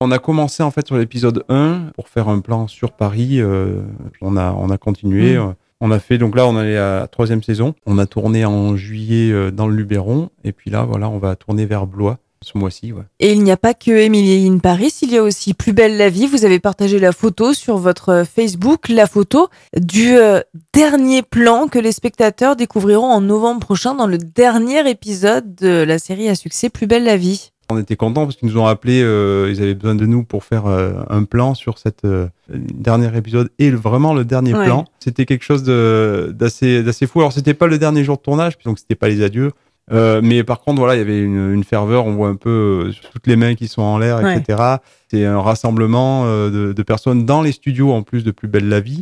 On a commencé en fait sur l'épisode 1 pour faire un plan sur Paris. On a continué. On a fait, donc là, on est à la 3e saison. On a tourné en juillet dans le Luberon. Et puis là, voilà, on va tourner vers Blois ce mois-ci. Ouais. Et il n'y a pas que Emily in Paris, il y a aussi Plus belle la vie. Vous avez partagé la photo sur votre Facebook, la photo du dernier plan que les spectateurs découvriront en novembre prochain dans le dernier épisode de la série à succès Plus belle la vie. On était contents parce qu'ils nous ont appelé, ils avaient besoin de nous pour faire un plan sur cette dernier épisode et vraiment le dernier plan. C'était quelque chose d'assez fou. Alors c'était pas le dernier jour de tournage, donc c'était pas les adieux. Mais par contre, voilà, il y avait une ferveur. On voit un peu toutes les mains qui sont en l'air, etc. C'est un rassemblement de personnes dans les studios en plus de Plus belle la vie.